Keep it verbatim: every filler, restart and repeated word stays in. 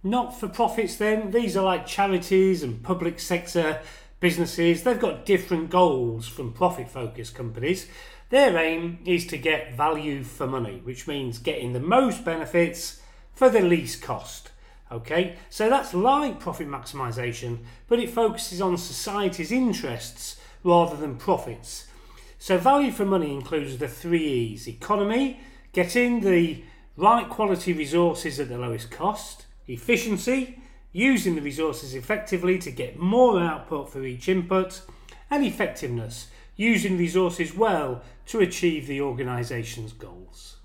Not-for-profits then, these are like charities and public sector businesses. They've got different goals from profit-focused companies. Their aim is to get value for money, which means getting the most benefits for the least cost. Okay, so that's like profit maximisation, but it focuses on society's interests rather than profits. So value for money includes the three E's: economy, getting the right quality resources at the lowest cost; efficiency, using the resources effectively to get more output for each input; and effectiveness, using resources well to achieve the organisation's goals.